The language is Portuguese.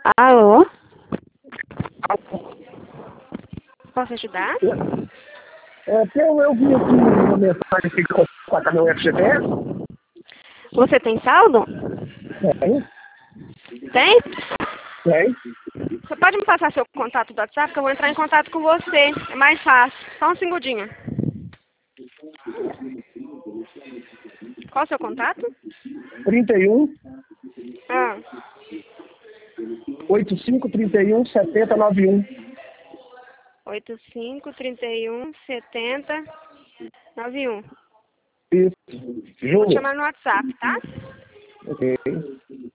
Alô? Posso ajudar? Eu vi aqui uma mensagem que com a meu FGTS. Você tem saldo? Tem, Tem? tem. Você pode me passar seu contato do WhatsApp que eu vou entrar em contato com você. É mais fácil. Só um segundinho. Qual o seu contato? 31 Ah, 85 31 70 91. 85317091. Isso. Vou te Júnior. chamar no WhatsApp, tá? Ok.